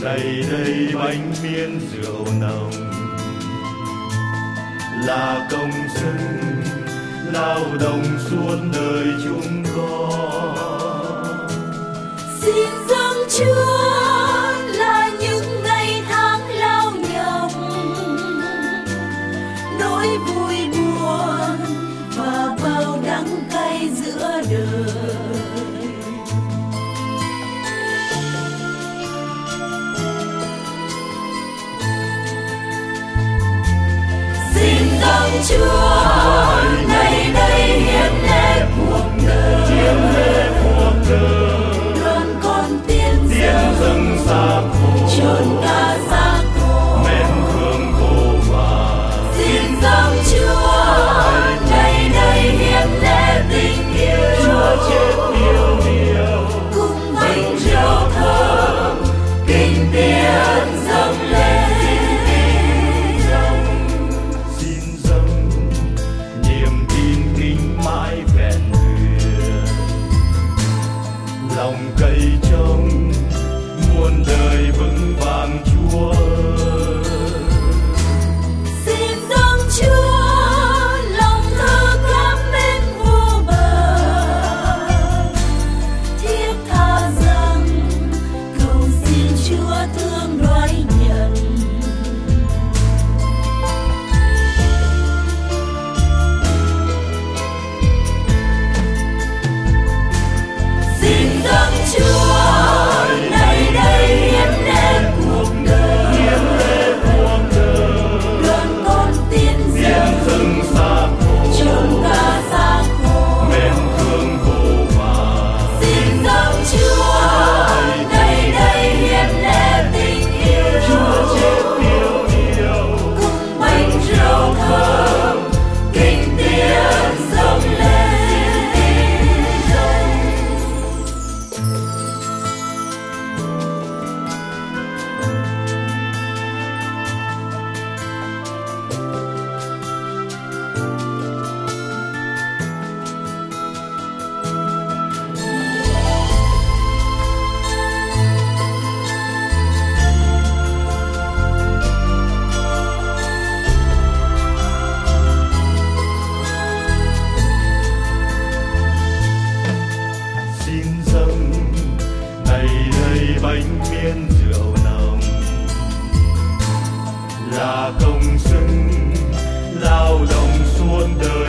đầy đầy bánh miên rượu nồng, là công sức lao động suốt đời chúng con. Xin dâng Chúa là những ngày tháng lao nhọc, nỗi vui buồn và bao đắng cay giữa đời. Xin dâng Chúa ngày đây hiến lễ cuộc đời, luôn con tiên dâng xác khổ, chôn cả xác khổ, men hương vô vàn. Xin dâng Chúa ngày đây hiến lễ tình yêu, Chúa chết yêu nhiều, cùng bánh rượu thơm kinh tiền dâng lên. xin dâng niềm tin kính mãi vẹn nguyên, lòng cậy trông muôn đời vững vàng Chúa ơi. Xin dâng Chúa lòng thơ cảm mến vô bờ, thiết tha dâng cầu xin Chúa thương đoái nhận. Xin dâng Chúa ngày đây hiến lễ cuộc đời, luôn con tiên Dâng xác khổ, chôn cả xác khổ. men hương vô vàn. Xin dâng Chúa ngày đây hiến lễ tình yêu, Chúa chết yêu cùng bánh rượu thơm kinh tiền dâng lên. xin dâng đầy đầy bánh miên rượu nồng, là công sức lao động suốt đời